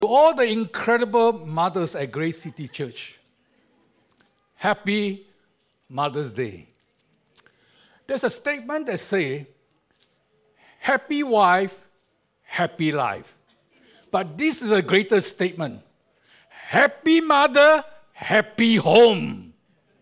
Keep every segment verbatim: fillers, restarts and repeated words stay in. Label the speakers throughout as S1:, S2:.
S1: To all the incredible mothers at Grace City Church, happy Mother's Day. There's a statement that says, happy wife, happy life. But this is a greater statement. Happy mother, happy home.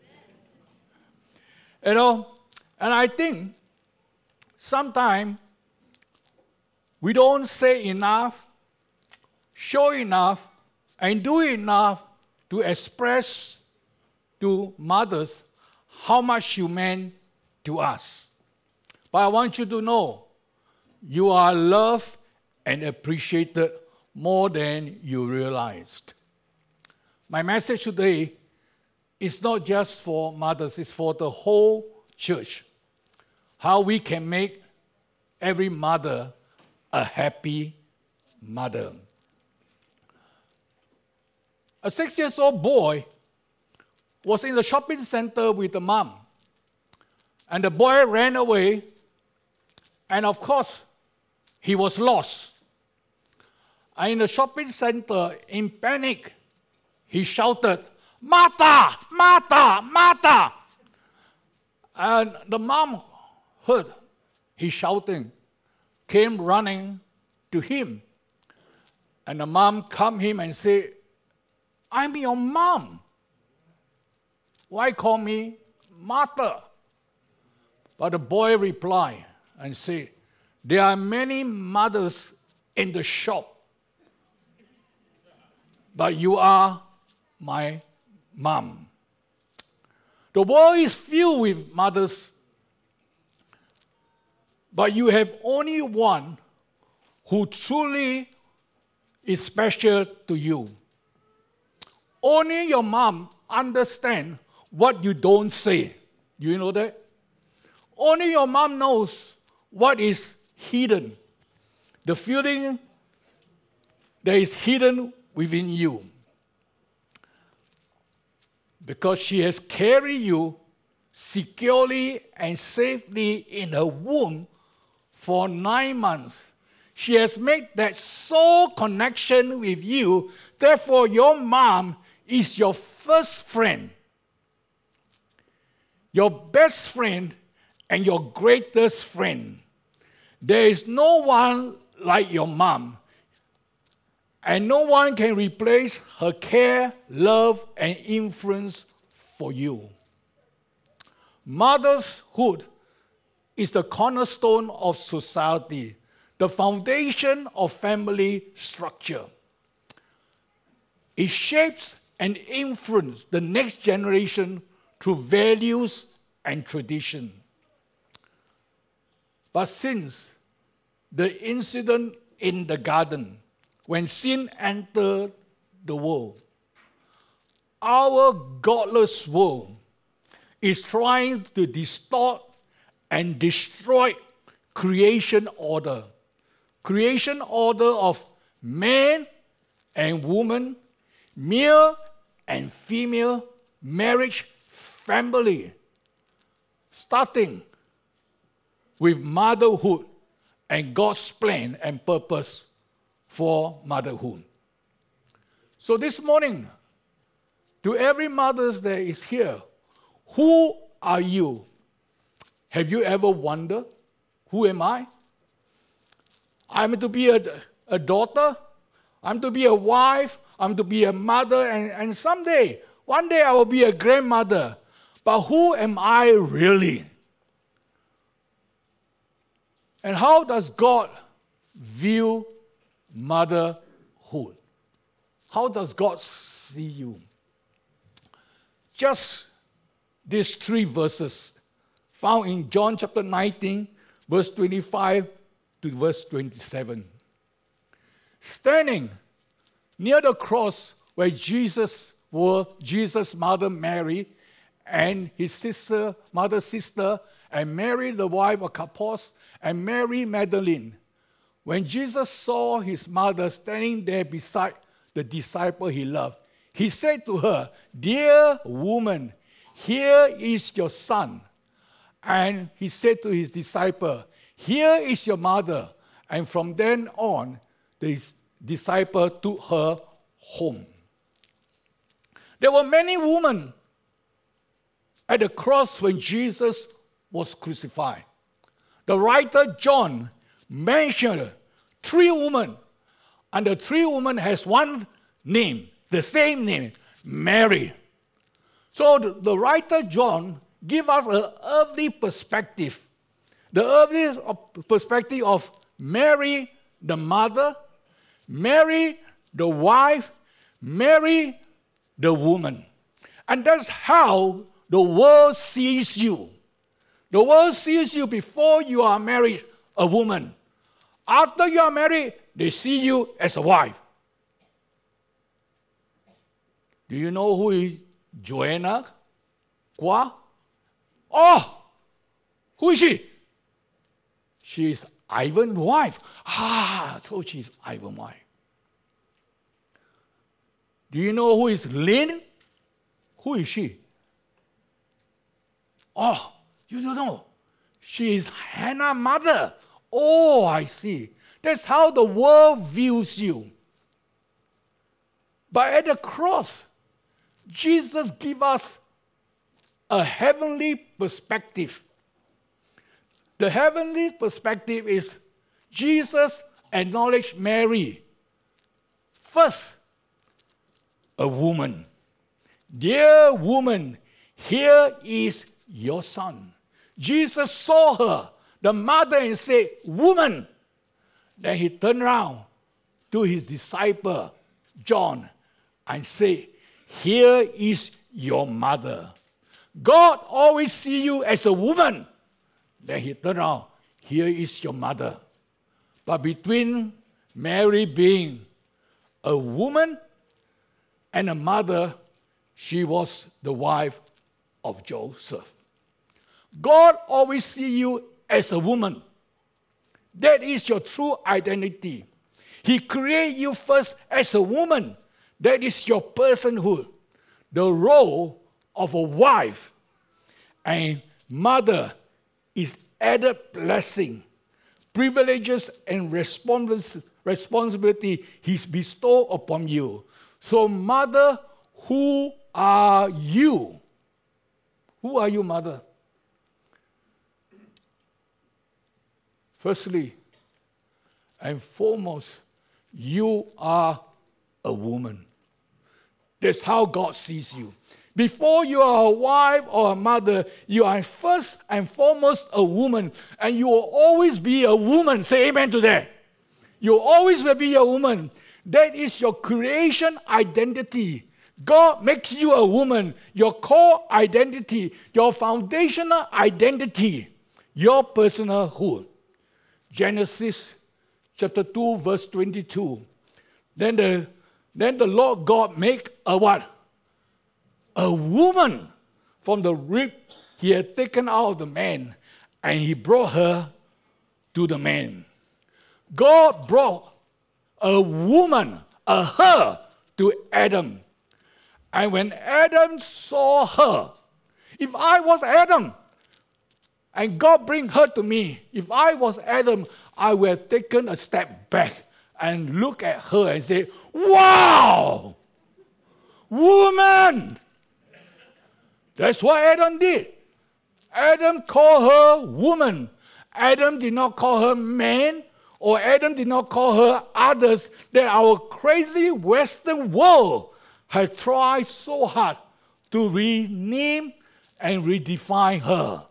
S1: You know, and I think sometimes we don't say enough, show enough, and do enough to express to mothers how much you meant to us. But I want you to know, you are loved and appreciated more than you realized. My message today is not just for mothers, it's for the whole church. How we can make every mother a happy mother. A six-year-old boy was in the shopping center with the mom. And the boy ran away, and of course, he was lost. And in the shopping center, in panic, he shouted, "Martha! Martha! Martha!" And the mom heard he shouting, came running to him. And the mom come him and said, "I'm your mom. Why call me Martha?" But the boy replied and said, "There are many mothers in the shop, but you are my mom." The world is filled with mothers, but you have only one who truly is special to you. Only your mom understands what you don't say. Do you know that? Only your mom knows what is hidden, the feeling that is hidden within you. Because she has carried you securely and safely in her womb for nine months. She has made that soul connection with you. Therefore, your mom is your first friend, your best friend, and your greatest friend. There is no one like your mom, and no one can replace her care, love, and influence for you. Motherhood is the cornerstone of society, the foundation of family structure. It shapes and influences the next generation through values and tradition. But since the incident in the garden, when sin entered the world, our godless world is trying to distort and destroy creation order. Creation order of man and woman, male and female, marriage, family, starting with motherhood and God's plan and purpose for motherhood. So this morning, to every mother that is here, who are you? Have you ever wondered, who am I? I'm to be a, a daughter, I'm to be a wife, I'm to be a mother, and, and someday, one day I will be a grandmother. But who am I really? And how does God view motherhood? How does God see you? Just these three verses found in John chapter nineteen, verse twenty-five to verse twenty-seven. Standing near the cross where Jesus were, Jesus' mother Mary and his sister, mother sister, and Mary, the wife of Cleopas, and Mary Magdalene. When Jesus saw his mother standing there beside the disciple he loved, he said to her, "Dear woman, here is your son." And he said to his disciple, "Here is your mother." And from then on, the disciple took her home. There were many women at the cross when Jesus was crucified. The writer John mentioned three women, and the three women has one name, the same name, Mary. So the, the writer John gives us an earthly perspective, the earthly perspective of Mary, the mother, Mary, the wife, Mary, the woman. And that's how the world sees you. The world sees you before you are married, a woman. After you are married, they see you as a wife. Do you know who is Joanna Kwa? Oh, who is she? She is Ivan's wife. Ah, so she's Ivan's wife. Do you know who is Lynn? Who is she? Oh, you don't know. She is Hannah's mother. Oh, I see. That's how the world views you. But at the cross, Jesus gives us a heavenly perspective. The heavenly perspective is Jesus acknowledged Mary. First, a woman. Dear woman, here is your son. Jesus saw her, the mother, and said, woman. Then he turned around to his disciple, John, and said, here is your mother. God always sees you as a woman. Then he turned around, here is your mother. But between Mary being a woman and a mother, she was the wife of Joseph. God always sees you as a woman. That is your true identity. He created you first as a woman. That is your personhood. The role of a wife and mother is added blessing, privileges, and responsibility He's bestowed upon you. So, mother, who are you? Who are you, mother? Firstly and foremost, you are a woman. That's how God sees you. Before you are a wife or a mother, you are first and foremost a woman, and you will always be a woman. Say amen to that. You always will be a woman. That is your creation identity. God makes you a woman, your core identity, your foundational identity, your personhood. Genesis chapter two, verse twenty-two. Then the, then the Lord God make a what? A woman from the rib He had taken out of the man, and He brought her to the man. God brought a woman, a her, to Adam. And when Adam saw her, if I was Adam, and God bring her to me, if I was Adam, I would have taken a step back and look at her and say, wow, woman. That's what Adam did. Adam called her woman. Adam did not call her man, or Adam did not call her others that our crazy Western world has tried so hard to rename and redefine her.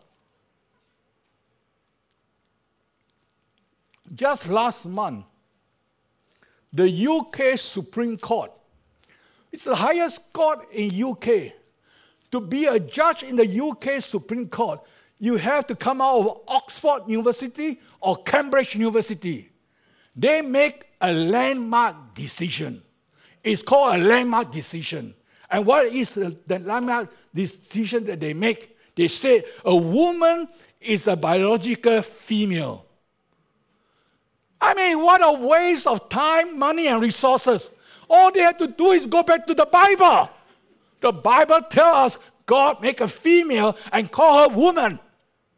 S1: Just last month, the U K Supreme Court, it's the highest court in U K. To be a judge in the U K Supreme Court, you have to come out of Oxford University or Cambridge University. They make a landmark decision. It's called a landmark decision. And what is the, the landmark decision that they make? They say a woman is a biological female. I mean, what a waste of time, money, and resources. All they have to do is go back to the Bible. The Bible tells us God make a female and call her woman.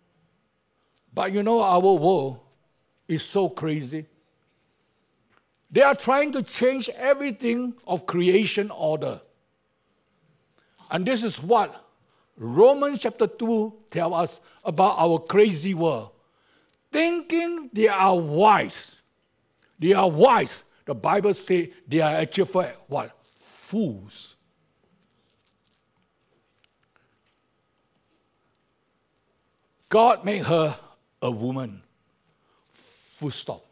S1: But you know, our world is so crazy. They are trying to change everything of creation order. And this is what Romans chapter two tells us about our crazy world. Thinking they are wise. They are wise. The Bible says they are actually what? Fools. God made her a woman. Full stop.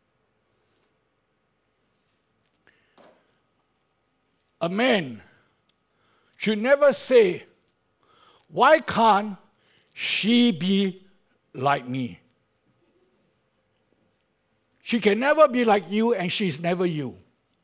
S1: A man should never say, why can't she be like me? She can never be like you and she's never you.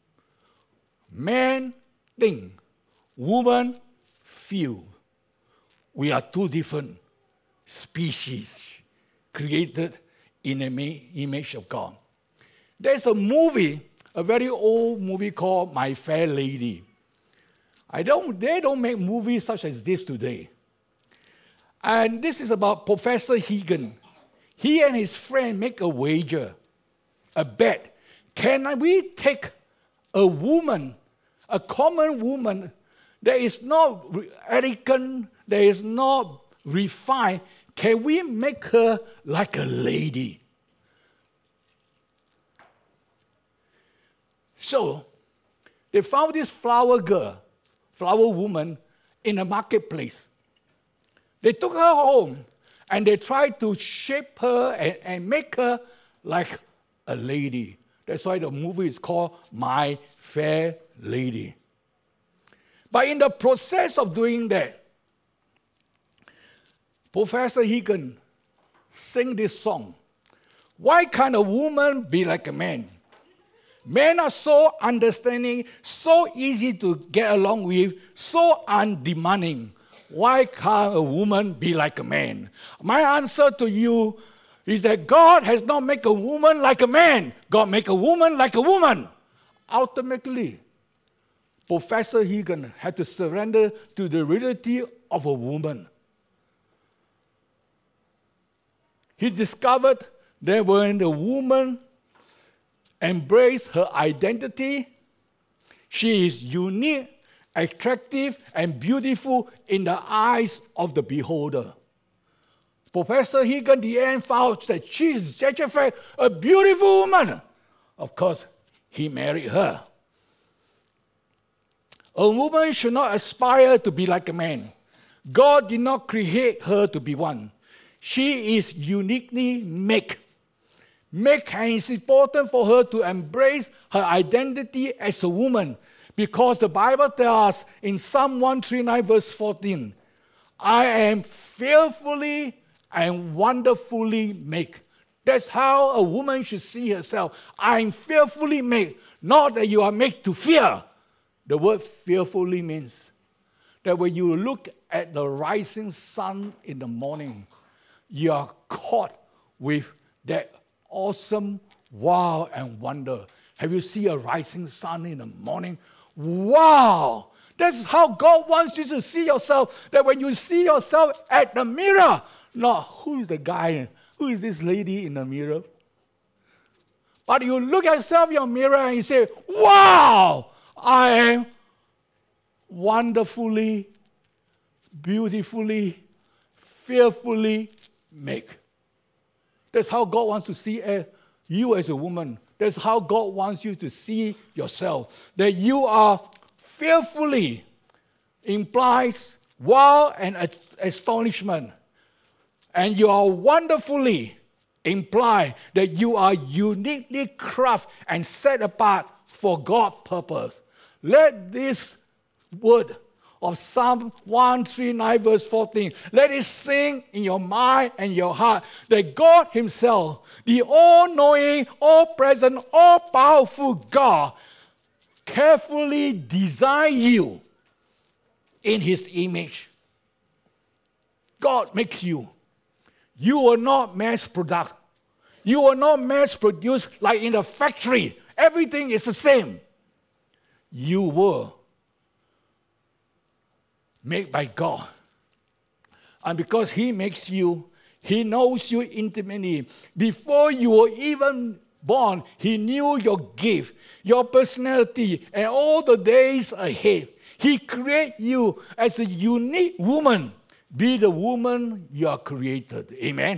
S1: Man think, woman feel. We are two different species created in the image of God. There's a movie, a very old movie called My Fair Lady. I don't, they don't make movies such as this today. And this is about Professor Higgins. He and his friend make a wager, a bet. Can we take a woman, a common woman that is not elegant, that is not refined, can we make her like a lady? So, they found this flower girl, flower woman, in a marketplace. They took her home and they tried to shape her and, and make her like a lady. That's why the movie is called My Fair Lady. But in the process of doing that, Professor Higgins sang this song. Why can't a woman be like a man? Men are so understanding, so easy to get along with, so undemanding. Why can't a woman be like a man? My answer to you is that God has not made a woman like a man. God made a woman like a woman. Ultimately, Professor Higgins had to surrender to the reality of a woman. He discovered that when the woman embraced her identity, she is unique, attractive, and beautiful in the eyes of the beholder. Professor Higgins, in the end, found that she is actually a beautiful woman. Of course, he married her. A woman should not aspire to be like a man. God did not create her to be one. She is uniquely made. Made, and it's important for her to embrace her identity as a woman, because the Bible tells us in Psalm one thirty-nine verse fourteen, I am fearfully and wonderfully made. That's how a woman should see herself. I am fearfully made. Not that you are made to fear. The word fearfully means that when you look at the rising sun in the morning, you are caught with that awesome wow and wonder. Have you seen a rising sun in the morning? Wow! That's how God wants you to see yourself. That when you see yourself at the mirror, not who is the guy, who is this lady in the mirror? But you look at yourself in your mirror and you say, wow! I am wonderfully, beautifully, fearfully made. That's how God wants to see you as a woman. That's how God wants you to see yourself. That you are fearfully implies wow and astonishment. And you are wonderfully imply that you are uniquely crafted and set apart for God's purpose. Let this word of Psalm one thirty-nine verse fourteen, let it sing in your mind and your heart that God himself, the all-knowing, all-present, all-powerful God, carefully designed you in his image. God makes you. You are not mass produced. You are not mass produced like in a factory. Everything is the same. You were made by God. And because he makes you, he knows you intimately. Before you were even born, He knew your gift, your personality, and all the days ahead. He created you as a unique woman. Be the woman you are created. Amen.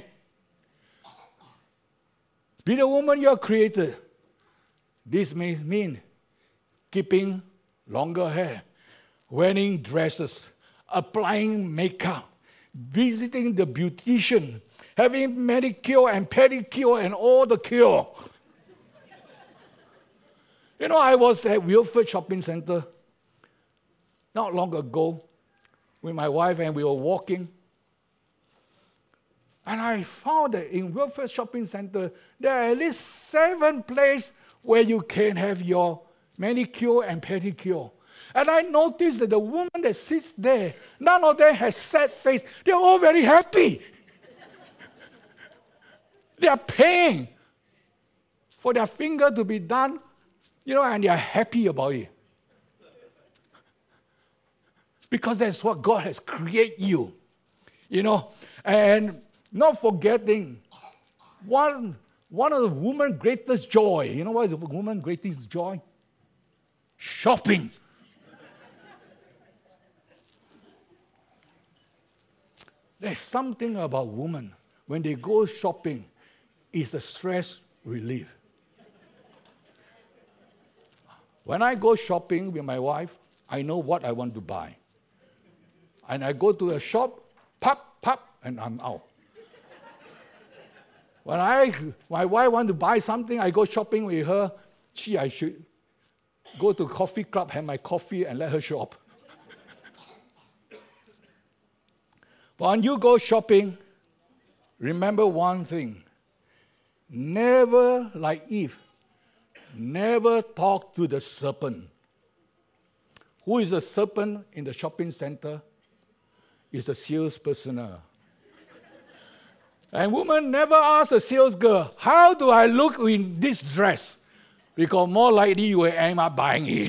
S1: Be the woman you are created. This may mean keeping longer hair, wearing dresses, applying makeup, visiting the beautician, having manicure and pedicure and all the cure. You know, I was at Wilford Shopping Center not long ago with my wife, and we were walking. And I found that in Wilford Shopping Center, there are at least seven places where you can have your manicure and pedicure. And I noticed that the woman that sits there, none of them has sad face. They're all very happy. They are paying for their finger to be done, you know, and they are happy about it. Because that's what God has created you, you know. And not forgetting, one, one of the woman's greatest joy, you know what is the woman's greatest joy? Shopping. There's something about women, when they go shopping, it's a stress relief. When I go shopping with my wife, I know what I want to buy. And I go to a shop, pop, pop, and I'm out. When I, my wife wants to buy something, I go shopping with her. Gee, I should go to coffee club, have my coffee, and let her shop. But when you go shopping, remember one thing. Never, like Eve, never talk to the serpent. Who is the serpent in the shopping center? Is the sales personnel. And women never ask a sales girl, how do I look in this dress? Because more likely you will end up buying it.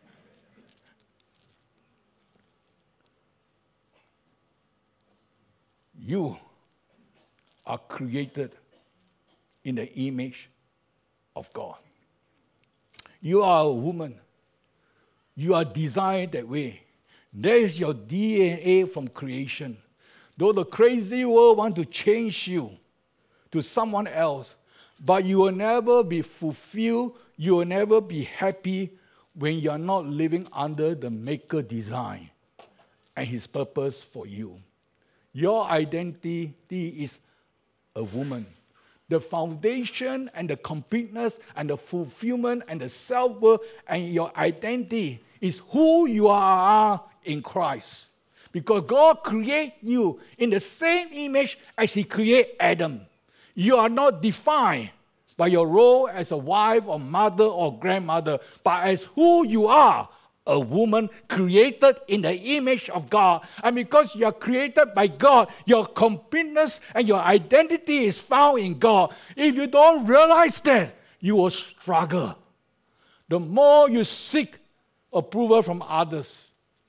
S1: You are created in the image of God. You are a woman. You are designed that way. There is your D N A from creation. Though the crazy world want to change you to someone else, but you will never be fulfilled, you will never be happy when you are not living under the Maker design and His purpose for you. Your identity is a woman. The foundation and the completeness and the fulfillment and the self-worth and your identity is who you are in Christ. Because God created you in the same image as He created Adam. You are not defined by your role as a wife or mother or grandmother, but as who you are, a woman created in the image of God. And because you are created by God, your completeness and your identity is found in God. If you don't realize that, you will struggle. The more you seek approval from others,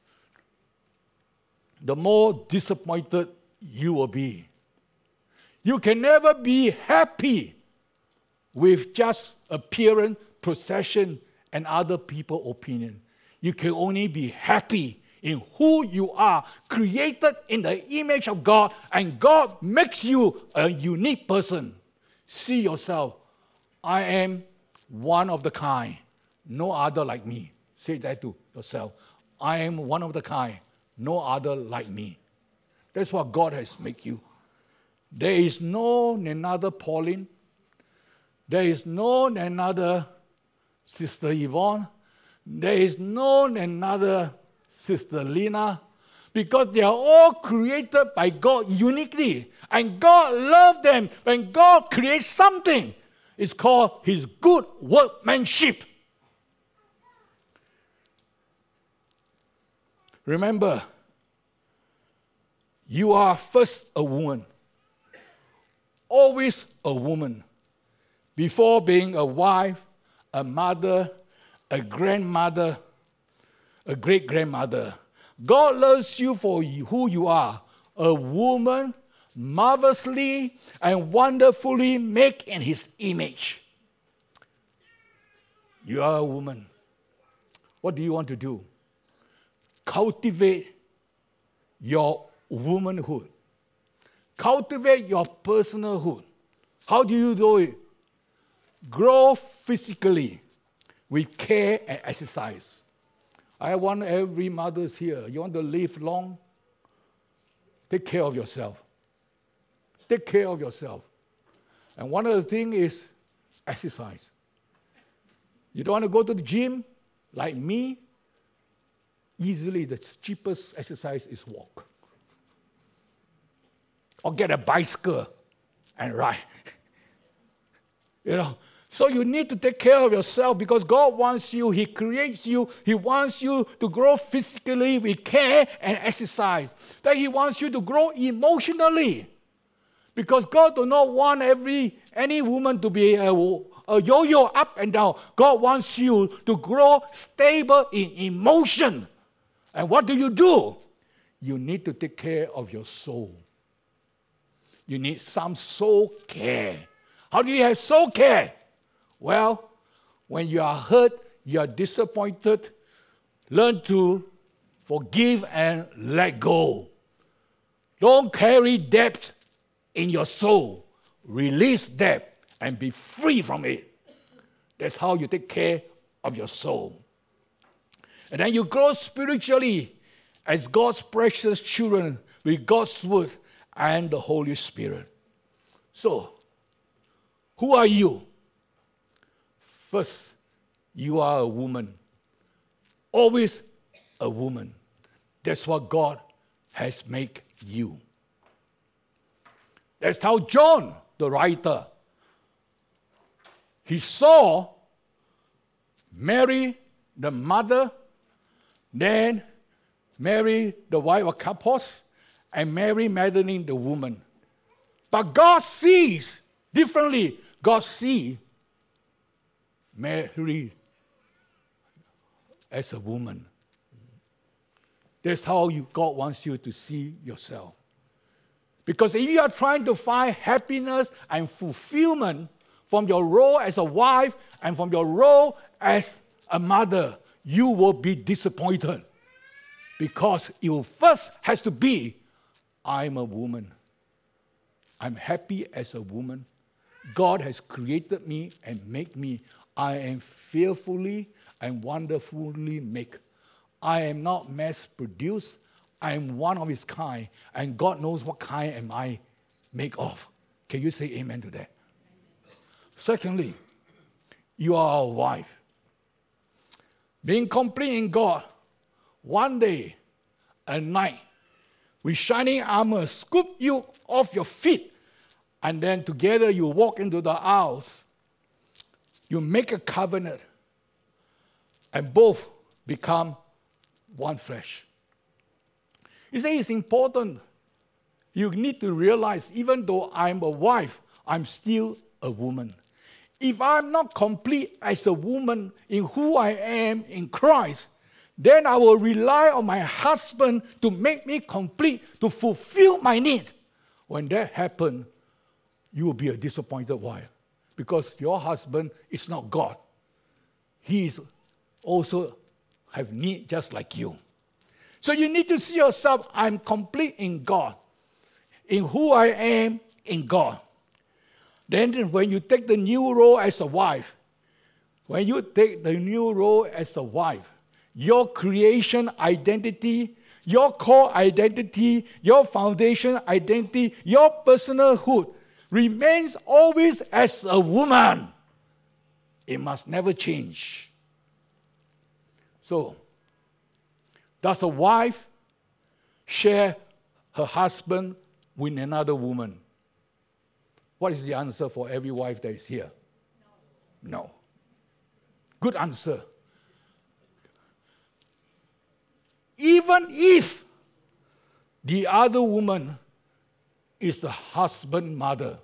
S1: the more disappointed you will be. You can never be happy with just appearance, possession, and other people's opinion. You can only be happy in who you are, created in the image of God, and God makes you a unique person. See yourself. I am one of the kind, no other like me. Say that to yourself. I am one of the kind, no other like me. That's what God has made you. There is no another Pauline. There is no another Sister Yvonne. There is no another Sister Lina. Because they are all created by God uniquely. And God loves them. When God creates something, it's called His good workmanship. Remember, you are first a woman. Always a woman. Before being a wife, a mother, a grandmother, a great-grandmother. God loves you for who you are, a woman marvelously and wonderfully made in His image. You are a woman. What do you want to do? Cultivate your womanhood. Cultivate your personalhood. How do you do it? Grow physically with care and exercise. I want every mother here, you want to live long? Take care of yourself. Take care of yourself. And one of the things is exercise. You don't want to go to the gym? Like me, easily the cheapest exercise is walk. Or get a bicycle and ride. You know, so you need to take care of yourself because God wants you, He creates you, He wants you to grow physically with care and exercise. Then He wants you to grow emotionally. Because God does not want every any woman to be a, a yo-yo up and down. God wants you to grow stable in emotion. And what do you do? You need to take care of your soul. You need some soul care. How do you have soul care? Well, when you are hurt, you are disappointed, learn to forgive and let go. Don't carry debt in your soul. Release debt and be free from it. That's how you take care of your soul. And then you grow spiritually as God's precious children with God's word and the Holy Spirit. So, who are you? First, you are a woman. Always a woman. That's what God has made you. That's how John, the writer, he saw Mary, the mother, then Mary, the wife of Cleopas, and Mary Magdalene, the woman. But God sees differently. God sees Mary as a woman. That's how you, God wants you to see yourself. Because if you are trying to find happiness and fulfillment from your role as a wife and from your role as a mother, you will be disappointed. Because it first has to be, I'm a woman. I'm happy as a woman. God has created me and made me. I am fearfully and wonderfully made. I am not mass-produced. I am one of His kind. And God knows what kind am I made of. Can you say amen to that? Secondly, you are a wife. Being complete in God, one day, a night, with shining armor, scoop you off your feet, and then together you walk into the aisles. You make a covenant, and both become one flesh. You see, it's important. You need to realize, even though I'm a wife, I'm still a woman. If I'm not complete as a woman in who I am in Christ, then I will rely on my husband to make me complete, to fulfill my need. When that happens, you will be a disappointed wife because your husband is not God. He is also have need just like you. So you need to see yourself, I'm complete in God, in who I am in God. Then when you take the new role as a wife, when you take the new role as a wife, your creation identity, your core identity, your foundation identity, your personalhood remains always as a woman. It must never change. So, does a wife share her husband with another woman? What is the answer for every wife that is here? No. No. Good answer. Even if the other woman is the husband's mother.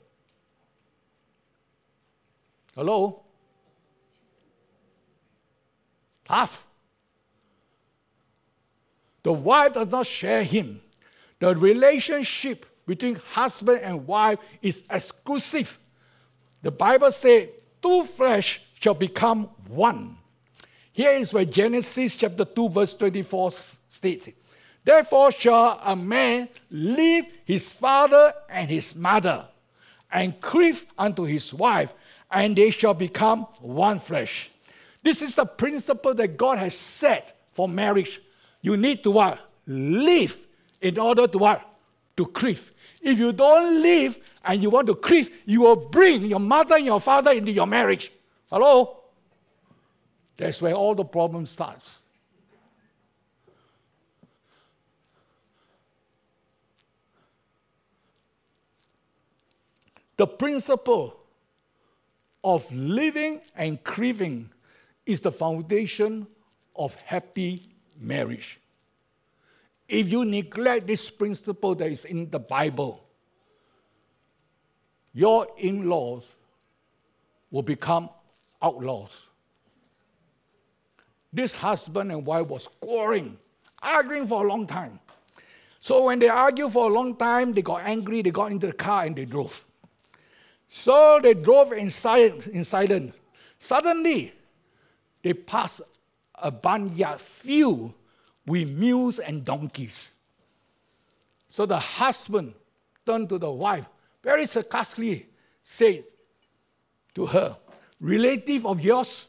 S1: Hello? Tough. The wife does not share him. The relationship between husband and wife is exclusive. The Bible says, two flesh shall become one. Here is where Genesis chapter two verse twenty-four states it. Therefore shall a man leave his father and his mother, and cleave unto his wife, and they shall become one flesh. This is the principle that God has set for marriage. You need to what? Live in order to what? To cleave. If you don't live and you want to cleave, you will bring your mother and your father into your marriage. Hello? That's where all the problem starts. The principle of living and cleaving is the foundation of happy marriage. If you neglect this principle that is in the Bible, your in-laws will become outlaws. This husband and wife was quarreling, arguing for a long time. So when they argued for a long time, they got angry, they got into the car and they drove. So they drove in silence. In silence. Suddenly, they passed a barnyard filled with mules and donkeys. So the husband turned to the wife, very sarcastically said to her, relative of yours?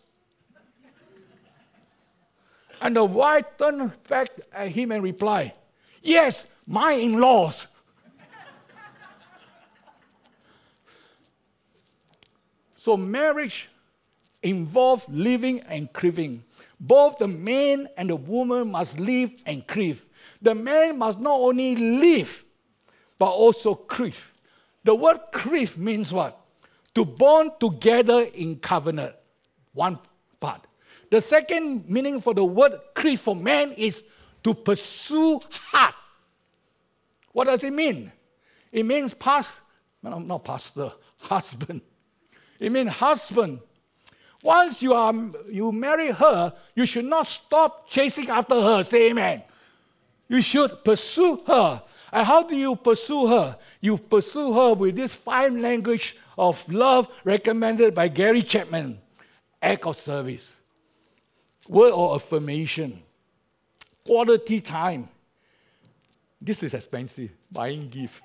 S1: And the wife turned back at him and replied, yes, my in-laws. So marriage involves living and cleaving. Both the man and the woman must live and cleave. The man must not only live, but also cleave. The word cleave means what? To bond together in covenant. One part. The second meaning for the word cleave for man is to pursue hard. What does it mean? It means past, no, not pastor, husband. It means husband. Once you are you marry her, you should not stop chasing after her. Say amen. You should pursue her. And how do you pursue her? You pursue her with this five language of love recommended by Gary Chapman. Act of service, word of affirmation, quality time. This is expensive, buying gift.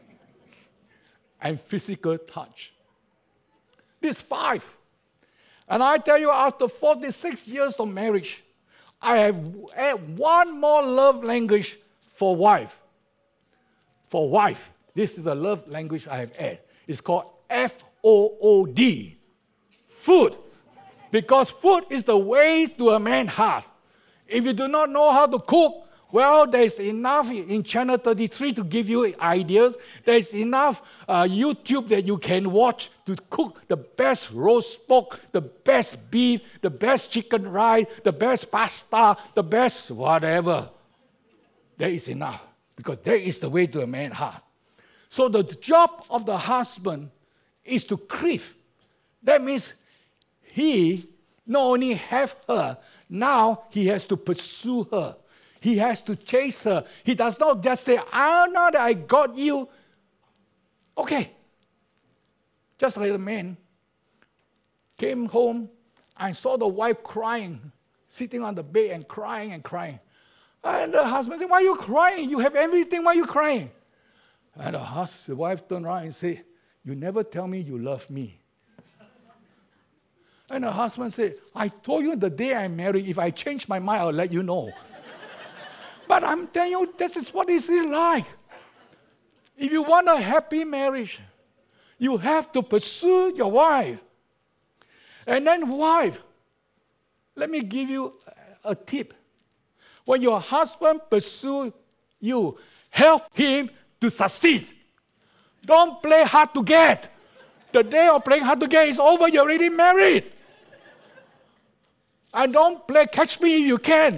S1: And physical touch. These five. And I tell you, after forty-six years of marriage, I have added one more love language for wife. For wife. This is the love language I have added. It's called F O O D. Food. Because food is the way to a man's heart. If you do not know how to cook, well, there's enough in Channel thirty-three to give you ideas. There's enough uh, YouTube that you can watch to cook the best roast pork, the best beef, the best chicken rice, the best pasta, the best whatever. There is enough because that is the way to a man's heart. So the job of the husband is to cleave. That means he not only have her, now he has to pursue her. He has to chase her. He does not just say, oh, now that I got you, okay. Just like the man came home and saw the wife crying, sitting on the bed and crying and crying. And the husband said, why are you crying? You have everything, why are you crying? And the, husband, the wife turned around and said, you never tell me you love me. And the husband said, I told you the day I married, if I change my mind, I'll let you know. But I'm telling you, this is what it's like. If you want a happy marriage, you have to pursue your wife. And then wife, let me give you a tip. When your husband pursues you, help him to succeed. Don't play hard to get. The day of playing hard to get is over. You're already married. And don't play catch me if you can.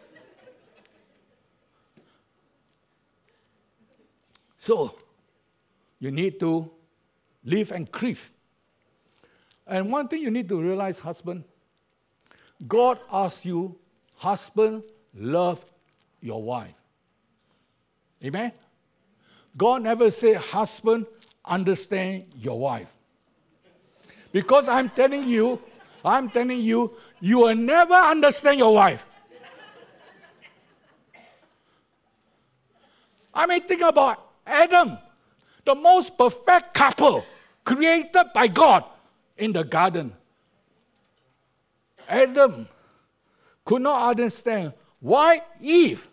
S1: So, you need to live and cleave. And one thing you need to realize, husband, God asks you, husband, love your wife. Amen? God never said, husband, understand your wife. Because I'm telling you, I'm telling you, you will never understand your wife. I mean, think about Adam, the most perfect couple created by God in the garden. Adam could not understand why Eve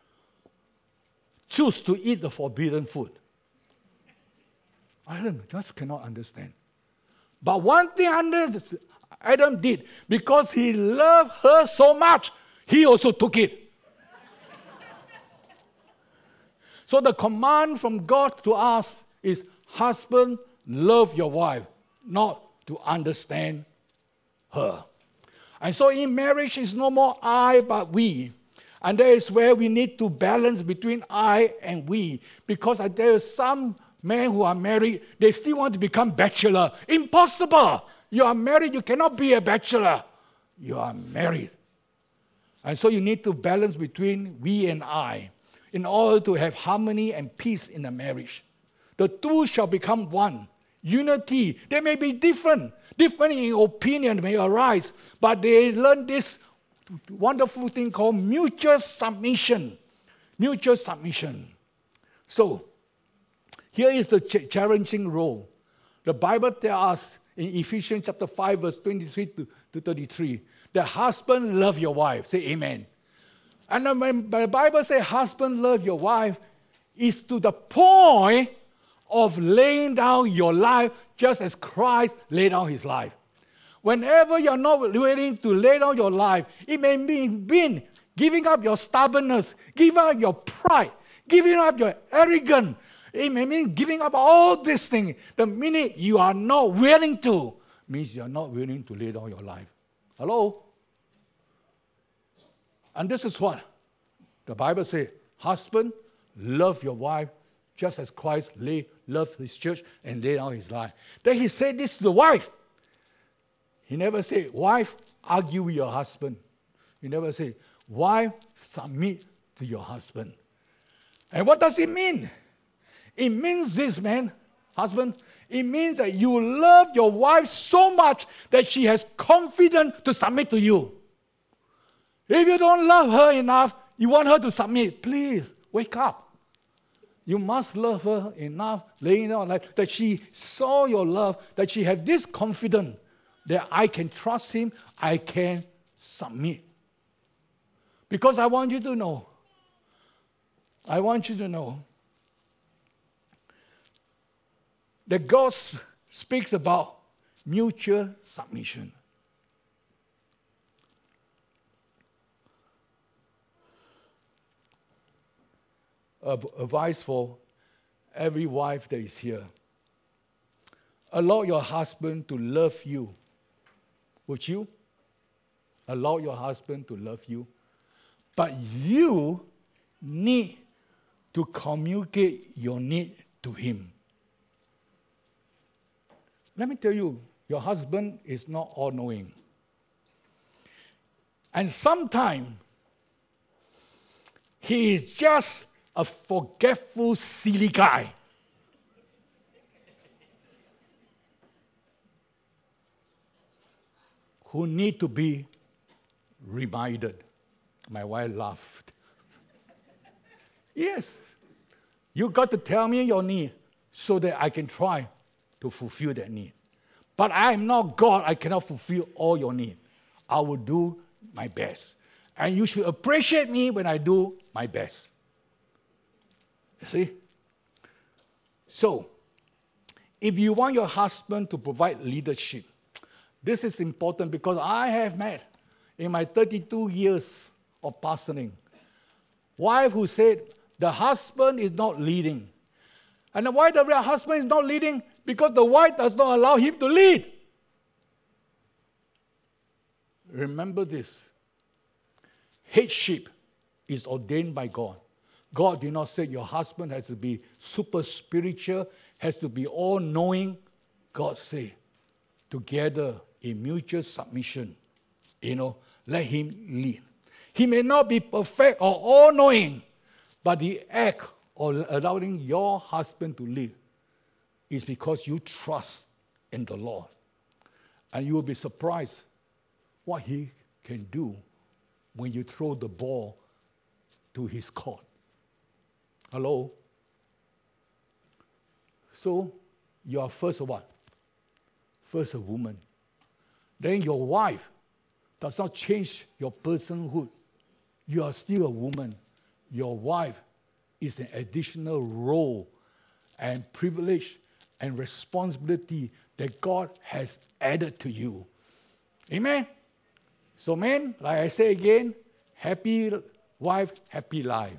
S1: chose to eat the forbidden food. Adam just cannot understand. But one thing Adam did, because he loved her so much, he also took it. So the command from God to us is, husband, love your wife, not to understand her. And so in marriage, it's no more I, but we. And that is where we need to balance between I and we. Because there are some men who are married, they still want to become bachelor. Impossible! You are married, you cannot be a bachelor. You are married. And so you need to balance between we and I in order to have harmony and peace in a marriage. The two shall become one. Unity. They may be different. Different in opinion may arise, but they learn this wonderful thing called mutual submission. Mutual submission. So, here is the ch- challenging role. The Bible tells us in Ephesians chapter five, verse twenty-three to, to thirty-three, that husband love your wife. Say amen. And then when the Bible says husband love your wife, it's to the point of laying down your life just as Christ laid down his life. Whenever you're not willing to lay down your life, it may mean giving up your stubbornness, giving up your pride, giving up your arrogance. It may mean giving up all these things. The minute you are not willing to, means you are not willing to lay down your life. Hello? And this is what the Bible says. Husband, love your wife just as Christ lay, loved his church and laid down his life. Then he said this to the wife. He never said, wife, argue with your husband. He never said, wife, submit to your husband. And what does it mean? It means this, man, husband. It means that you love your wife so much that she has confidence to submit to you. If you don't love her enough, you want her to submit, please, wake up. You must love her enough, laying down life, that she saw your love, that she has this confidence that I can trust him, I can submit. Because I want you to know, I want you to know that God speaks about mutual submission. Advice for every wife that is here. Allow your husband to love you. Would you? Allow your husband to love you. But you need to communicate your need to him. Let me tell you, your husband is not all-knowing. And sometimes he is just a forgetful, silly guy. Who need to be reminded. My wife laughed. Yes, you got to tell me your need so that I can try to fulfill that need. But I am not God. I cannot fulfill all your need. I will do my best. And you should appreciate me when I do my best. You see? So, if you want your husband to provide leadership, this is important because I have met in my thirty-two years of pastoring, wife who said the husband is not leading. And why the husband is not leading? Because the wife does not allow him to lead. Remember this. Headship is ordained by God. God did not say your husband has to be super spiritual, has to be all-knowing. God said, together in mutual submission, you know, let him lead. He may not be perfect or all-knowing, but the act of allowing your husband to lead is because you trust in the Lord. And you will be surprised what he can do when you throw the ball to his court. Hello? So, you are first a what? First a woman. Then your wife does not change your personhood. You are still a woman. Your wife is an additional role and privilege and responsibility that God has added to you. Amen? So man, like I say again, happy wife, happy life.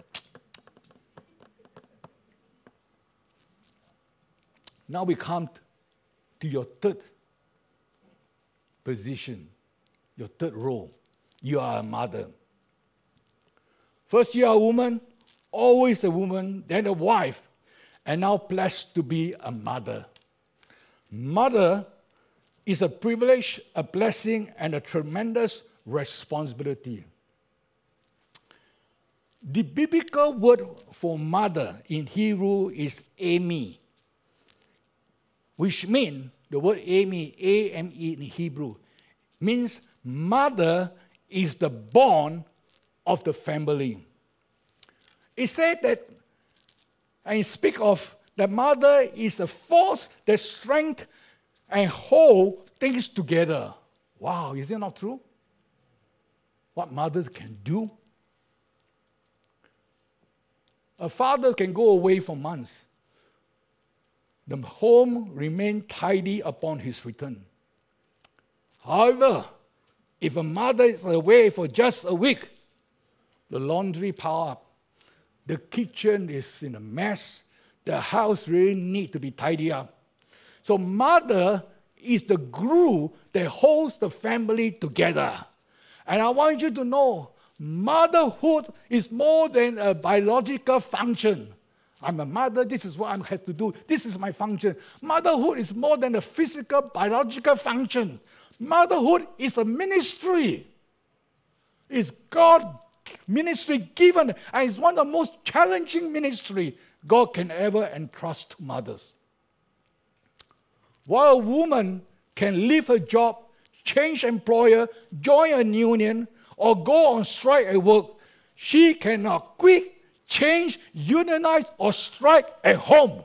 S1: Now we come to your third position, your third role. You are a mother. First you are a woman, always a woman, then a wife, and now blessed to be a mother. Mother is a privilege, a blessing, and a tremendous responsibility. The biblical word for mother in Hebrew is Ami, which means, the word Ami, A M E in Hebrew, means mother is the bond of the family. It said that, and it speaks of the mother is a force that strengthens and hold things together. Wow, is it not true? What mothers can do? A father can go away for months. The home remains tidy upon his return. However, if a mother is away for just a week, the laundry pile up, the kitchen is in a mess, the house really needs to be tidied up. So mother is the glue that holds the family together. And I want you to know, motherhood is more than a biological function. I'm a mother, this is what I have to do, this is my function. Motherhood is more than a physical, biological function. Motherhood is a ministry. It's God's ministry given, and it's one of the most challenging ministry God can ever entrust to mothers. While a woman can leave her job, change employer, join a union, or go on strike at work, she cannot quit, change, unionize, or strike at home.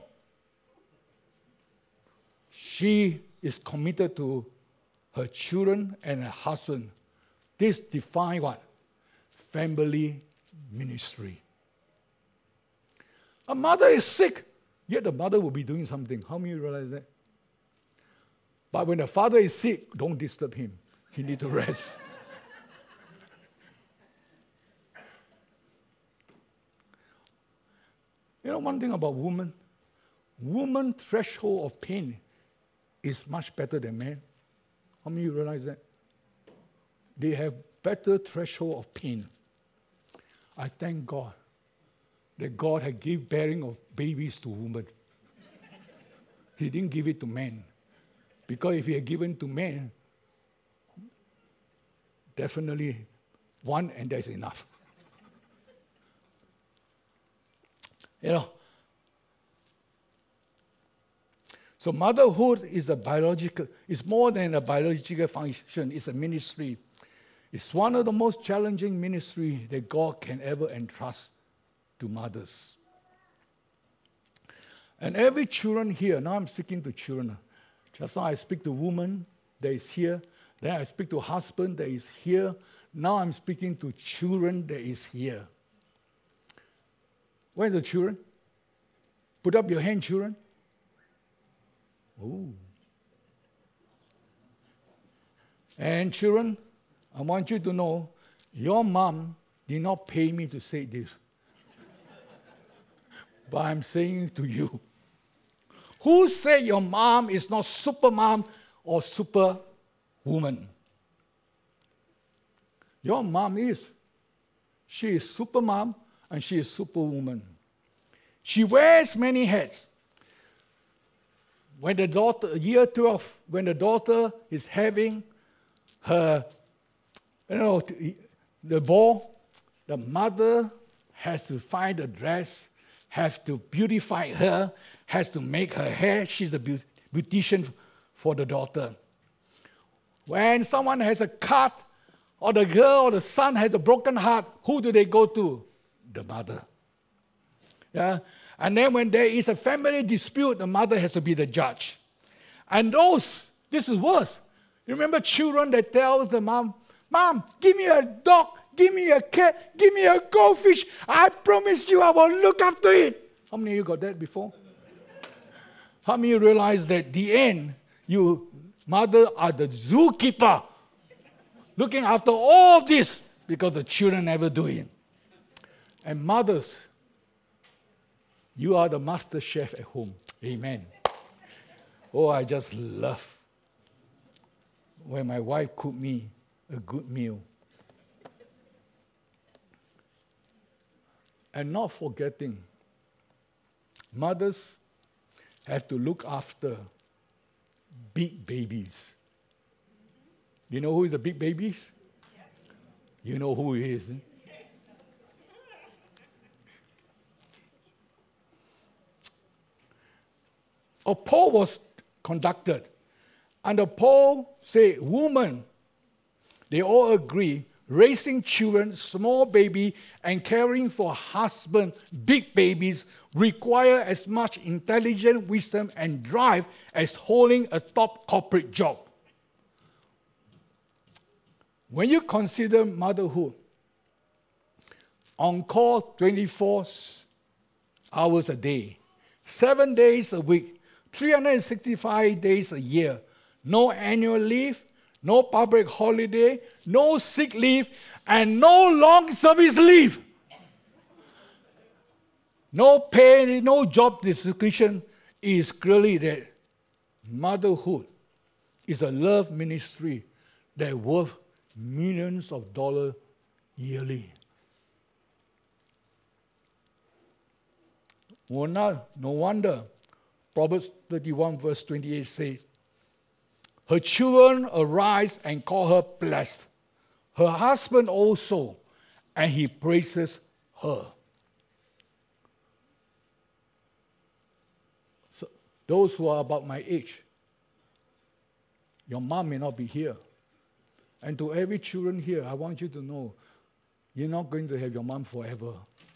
S1: She is committed to her children and her husband. This defines what? Family ministry. A mother is sick, yet the mother will be doing something. How many realize that? But when the father is sick, don't disturb him. He needs to rest. You know one thing about women? Women's threshold of pain is much better than men. How many of you realize that? They have better threshold of pain. I thank God that God had given bearing of babies to women. He didn't give it to men. Because if he had given to men, definitely one and that's enough. You know, so motherhood is a biological, it's more than a biological function, it's a ministry. It's one of the most challenging ministry that God can ever entrust to mothers. And every children here, now I'm speaking to children. Just now I speak to woman that is here, then I speak to husband that is here. Now I'm speaking to children that is here. Where are the children? Put up your hand, children. Oh. And children, I want you to know, your mom did not pay me to say this. But I'm saying to you, who said your mom is not super mom or super woman? Your mom is. She is super mom and she is super woman. She wears many hats. When the daughter, year twelve, when the daughter is having her, you know, the ball, the mother has to find a dress, has to beautify her, has to make her hair. She's a beautician for the daughter. When someone has a cut, or the girl or the son has a broken heart, who do they go to? The mother. Yeah? And then when there is a family dispute, the mother has to be the judge. And those, this is worse. You remember children that tells the mom, Mom, give me a dog, give me a cat, give me a goldfish. I promise you I will look after it. How many of you got that before? How many of you realize that the end, you mother are the zookeeper, looking after all of this because the children never do it. And mothers, you are the master chef at home. Amen. Oh, I just love when my wife cook me a good meal. And not forgetting, mothers have to look after big babies. You know who is the big babies? You know who he is. Eh? A poll was conducted, and the poll said, women, they all agree, raising children, small baby, and caring for husband, big babies, require as much intelligence, wisdom, and drive as holding a top corporate job. When you consider motherhood, on call twenty-four hours a day, seven days a week, three hundred sixty-five days a year, no annual leave, no public holiday, no sick leave, and no long service leave. No pay, no job description. Is clearly that motherhood is a love ministry that worth millions of dollars yearly. Well, not, no wonder Proverbs thirty-one verse twenty-eight says, her children arise and call her blessed, her husband also, and he praises her. So those who are about my age, your mom may not be here. And to every children here, I want you to know, you're not going to have your mom forever.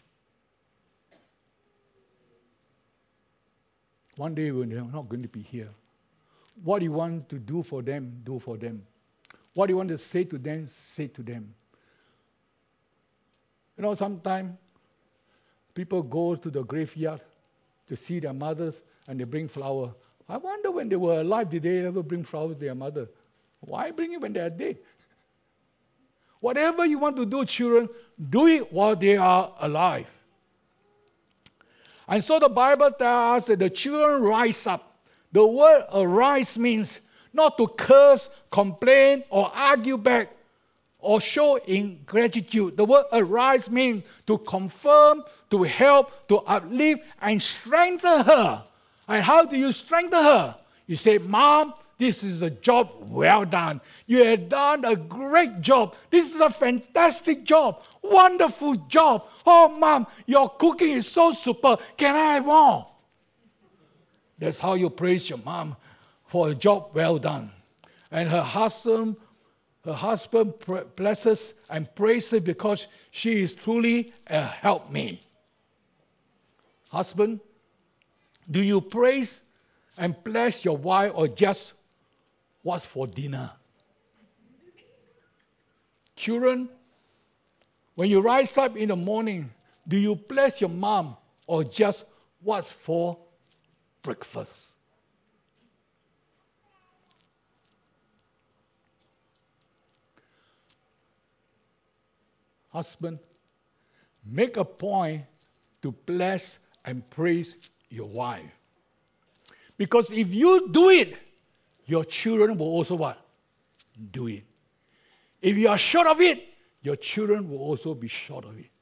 S1: One day when they're not going to be here. What you want to do for them, do for them. What you want to say to them, say to them. You know, sometimes people go to the graveyard to see their mothers and they bring flower. I wonder when they were alive, did they ever bring flowers to their mother? Why bring it when they are dead? Whatever you want to do, children, do it while they are alive. And so the Bible tells us that the children rise up. The word arise means not to curse, complain, or argue back, or show ingratitude. The word arise means to confirm, to help, to uplift, and strengthen her. And how do you strengthen her? You say, Mom, this is a job well done. You have done a great job. This is a fantastic job. Wonderful job. Oh, Mom, your cooking is so super. Can I have more? That's how you praise your mom for a job well done. And her husband, her husband blesses and praises her because she is truly a helpmate. Husband, do you praise and bless your wife or just what's for dinner? Children, when you rise up in the morning, do you bless your mom or just what's for breakfast? Husband, make a point to bless and praise your wife. Because if you do it, your children will also what? Do it. If you are short of it, your children will also be short of it.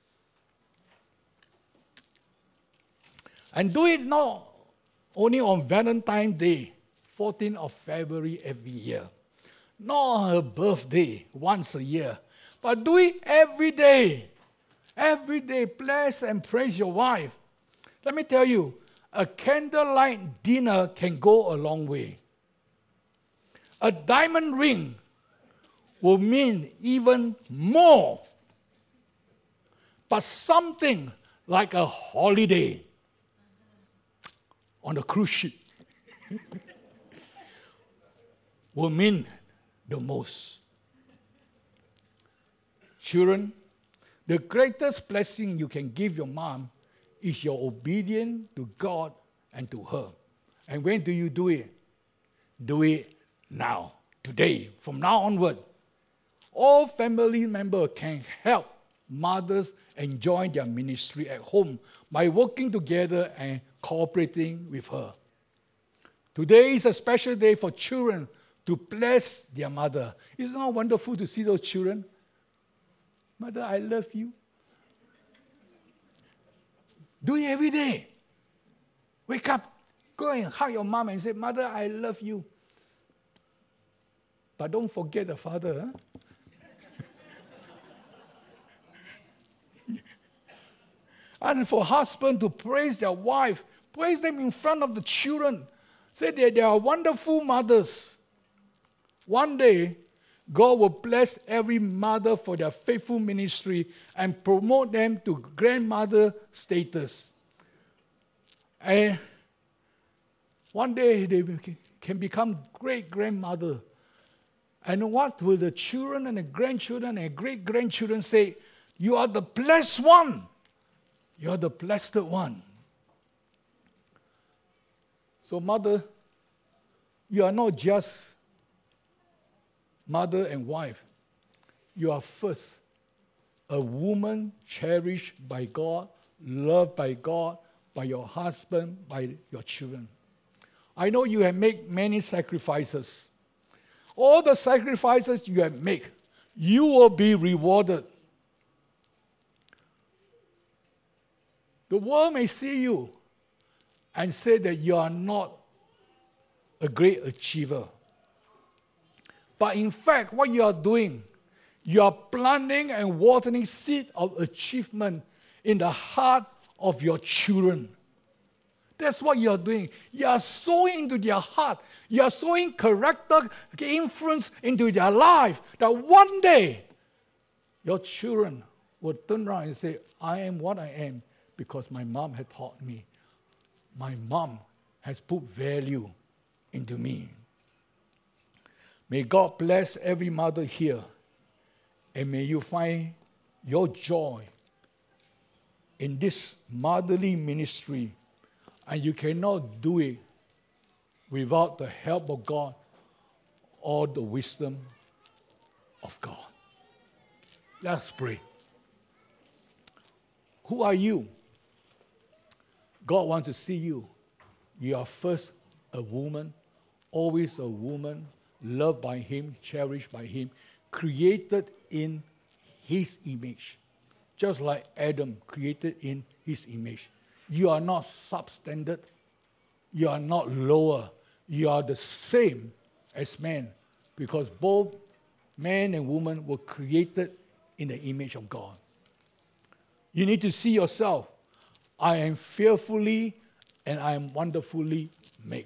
S1: And do it not only on Valentine's Day, fourteenth of February every year. Not on her birthday, once a year. But do it every day. Every day, bless and praise your wife. Let me tell you, a candlelight dinner can go a long way. A diamond ring will mean even more. But something like a holiday on a cruise ship will mean the most. Children, the greatest blessing you can give your mom is your obedience to God and to her. And when do you do it? Do it now, today, from now onward. All family members can help mothers enjoy their ministry at home by working together and cooperating with her. Today is a special day for children to bless their mother. Isn't it wonderful to see those children? Mother, I love you. Do it every day. Wake up, go and hug your mom and say, Mother, I love you. But don't forget the father. Huh? And for husband to praise their wife, praise them in front of the children. Say that they are wonderful mothers. One day, God will bless every mother for their faithful ministry and promote them to grandmother status. And one day they can become great grandmother. And what will the children and the grandchildren and great grandchildren say? You are the blessed one. You are the blessed one. So, mother, you are not just mother and wife. You are first a woman cherished by God, loved by God, by your husband, by your children. I know you have made many sacrifices. All the sacrifices you have made, you will be rewarded. The world may see you and say that you are not a great achiever. But in fact, what you are doing, you are planting and watering seed of achievement in the heart of your children. That's what you are doing. You are sowing into their heart. You are sowing character influence into their life. That one day, your children will turn around and say, I am what I am because my mom had taught me. My mom has put value into me. May God bless every mother here, and may you find your joy in this motherly ministry, and you cannot do it without the help of God or the wisdom of God. Let's pray. Who are you? God wants to see you. You are first a woman, always a woman, loved by Him, cherished by Him, created in His image. Just like Adam created in His image. You are not substandard. You are not lower. You are the same as man, because both man and woman were created in the image of God. You need to see yourself. I am fearfully and I am wonderfully made.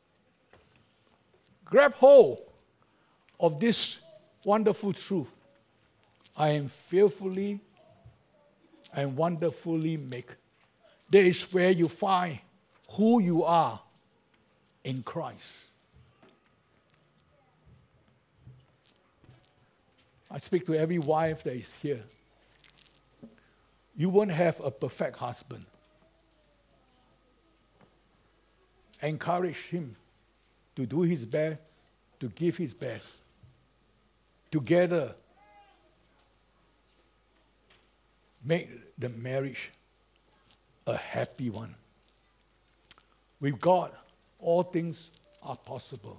S1: Grab hold of this wonderful truth. I am fearfully and wonderfully made. That is where you find who you are in Christ. I speak to every wife that is here. You won't have a perfect husband. Encourage him to do his best, to give his best. Together, make the marriage a happy one. With God, all things are possible.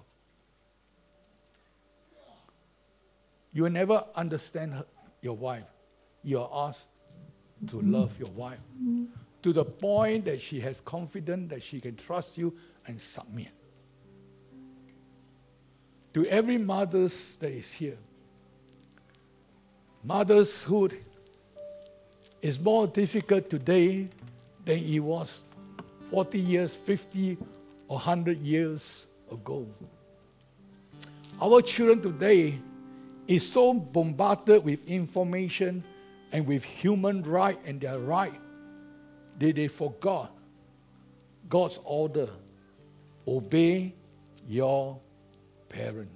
S1: You will never understand her, your wife. You are asked to love your wife to the point that she has confidence that she can trust you and submit. To every mother that is here, motherhood is more difficult today than it was forty years, fifty or one hundred years ago. Our children today is so bombarded with information and with human right and their right that they forgot God's order. Obey your parents.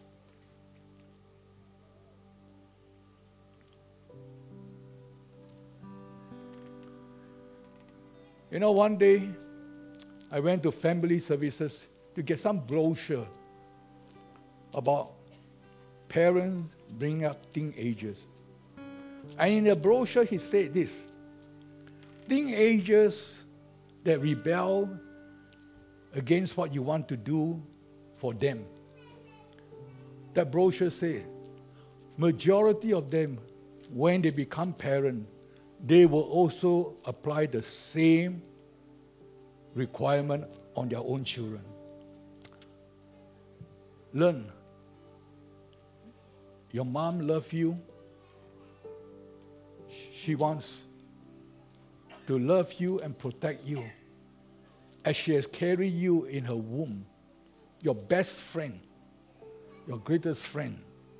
S1: You know, one day I went to family services to get some brochure about parents bringing up teenagers. And in the brochure, he said this: teenagers that rebel against what you want to do for them. That brochure said, majority of them, when they become parents, they will also apply the same requirement on their own children. Learn. Your mom loves you. She wants to love you and protect you as she has carried you in her womb, your best friend, your greatest friend.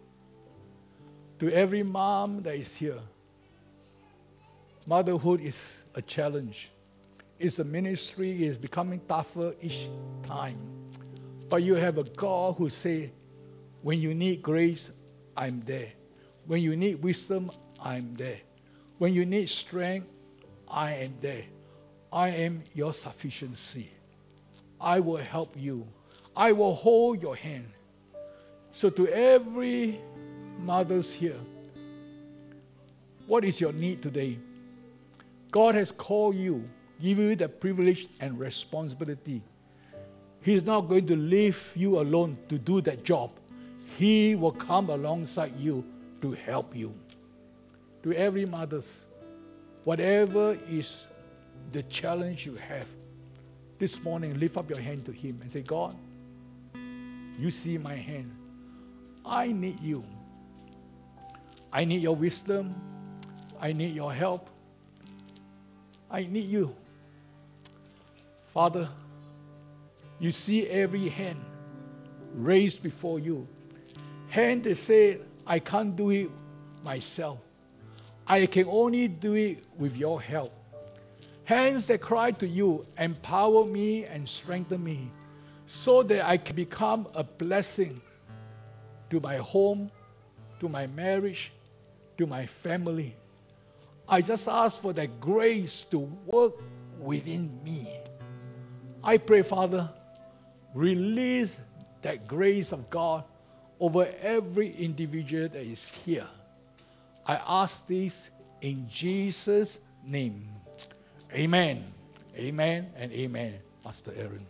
S1: To every mom that is here, motherhood is a challenge. It's a ministry. It's becoming tougher each time. But you have a God who says, when you need grace, I'm there. When you need wisdom, I'm there. When you need strength, I am there. I am your sufficiency. I will help you. I will hold your hand. So to every mothers here, what is your need today? God has called you, give you the privilege and responsibility. He's not going to leave you alone to do that job. He will come alongside you to help you. To every mothers, whatever is the challenge you have, this morning lift up your hand to Him and say, God, you see my hand. I need you. I need your wisdom. I need your help. I need you. Father, you see every hand raised before you. Hand that say, I can't do it myself. I can only do it with your help. Hands that cry to you, empower me and strengthen me so that I can become a blessing to my home, to my marriage, to my family. I just ask for that grace to work within me. I pray, Father, release that grace of God over every individual that is here. I ask this in Jesus' name. Amen. Amen and amen. Pastor Aaron.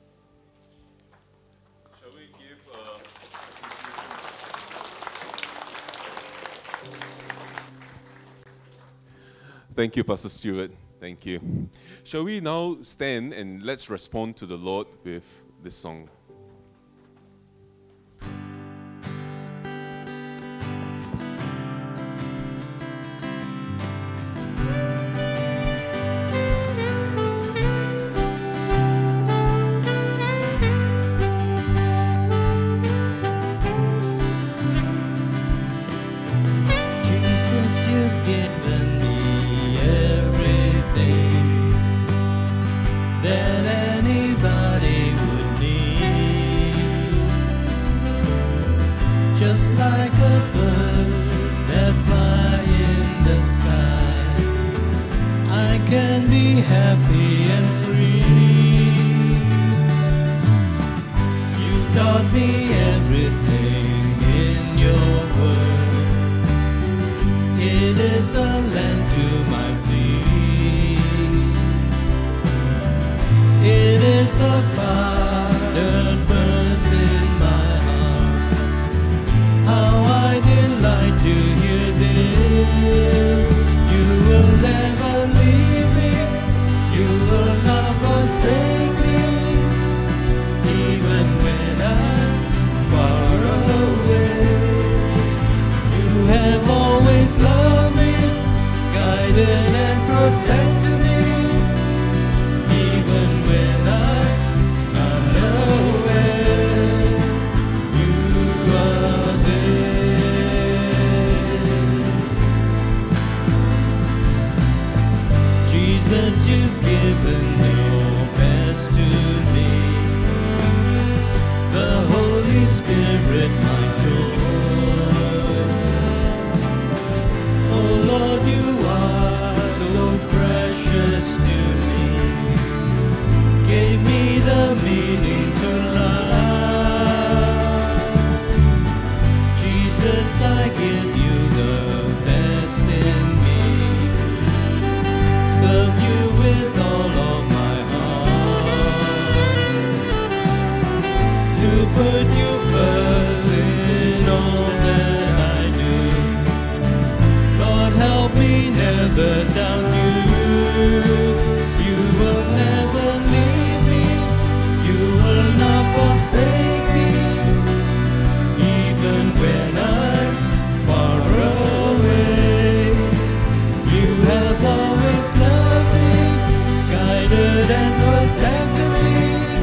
S2: Shall we give uh, Thank you, Pastor Stewart. Thank you. Shall we now stand and let's respond to the Lord with this song.
S3: Jesus, you've given me everything that anybody would need. Just like a bird that fly in the sky, I can be happy and free. You've taught me everything in your word. It is a lamp to my feet. It is a fire that burns in my heart. How I delight to hear this. You will never leave me. You will not forsake me. Even when I'm far away, you have always loved me, guided and protected me. Even when I'm not aware, you Jesus, you've given your best to me. The Holy Spirit, my joy. Oh Lord, you are so precious to me. Gave me the meaning to life. Jesus, I give you the best in me. Serve you with all of my heart. To put you first in all that I do. Lord, help me never doubt you. You will never leave me. You will not forsake me. Even when I'm far away, you have always loved me, guided and protected me.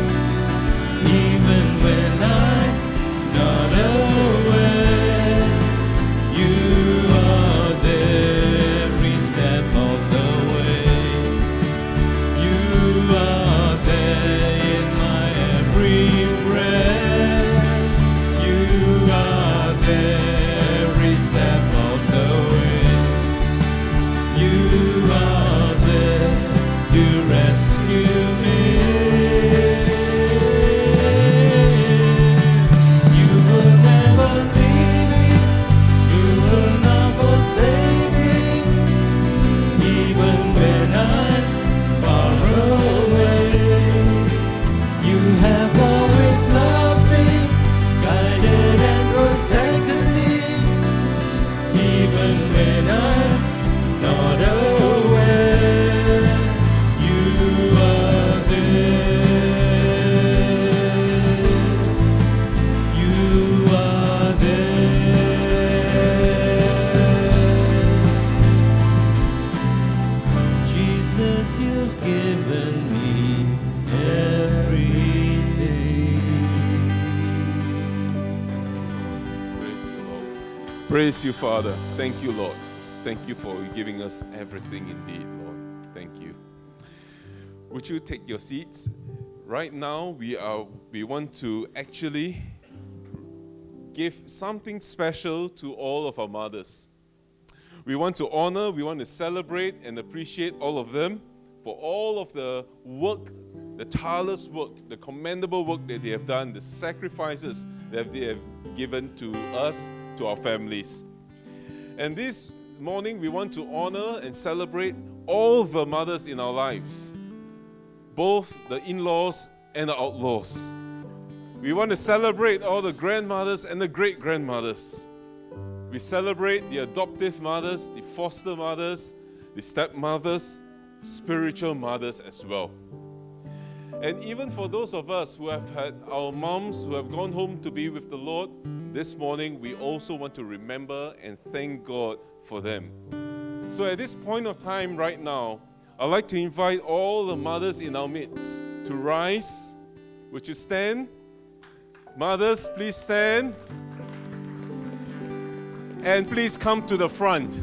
S3: Even when I'm not aware, you are there every step of the way. You are there in my every breath. You are there every step of the way. You are there to rescue me. You will never leave me. You will not forsake me. Even when I'm far away, you have always loved me, guided and protected me. Even when I'm not aware, you are there. You are there. Jesus, you've given me everything.
S2: Praise you, Lord. Praise you, Father. Thank you, Lord. Thank you for giving us everything indeed, Lord. Thank you. Would you take your seats? Right now, we are we want to actually give something special to all of our mothers. We want to honor, we want to celebrate and appreciate all of them for all of the work, the tireless work, the commendable work that they have done, the sacrifices that they have given to us, to our families. And this morning, we want to honor and celebrate all the mothers in our lives, both the in-laws and the outlaws. We want to celebrate all the grandmothers and the great-grandmothers. We celebrate the adoptive mothers, the foster mothers, the stepmothers, spiritual mothers as well. And even for those of us who have had our moms who have gone home to be with the Lord, this morning we also want to remember and thank God for them. So at this point of time right now, I'd like to invite all the mothers in our midst to rise. Would you stand? Mothers, please stand. And please come to the front.